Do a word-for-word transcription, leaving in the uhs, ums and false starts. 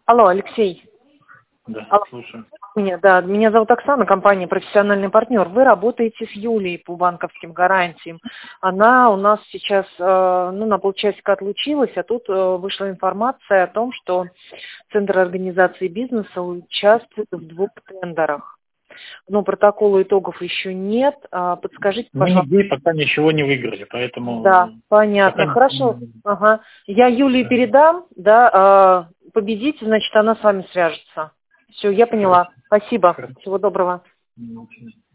Алло, Алексей. Да, Алло. слушаю. Меня, да, меня зовут Оксана, компания «Профессиональный партнер». Вы работаете с Юлией по банковским гарантиям. Она у нас сейчас, э, ну, на полчасика отлучилась, а тут э, вышла информация о том, что Центр организации бизнеса участвует в двух тендерах. Но протокола итогов еще нет. А, подскажите, Мы пожалуйста. нигде пока ничего не выиграли, поэтому... Да, понятно. Пока... Хорошо. Ага. Я Юлии передам, да, э, победите, значит, она с вами свяжется. Все, я поняла. Спасибо. Хорошо. Всего доброго. Хорошо.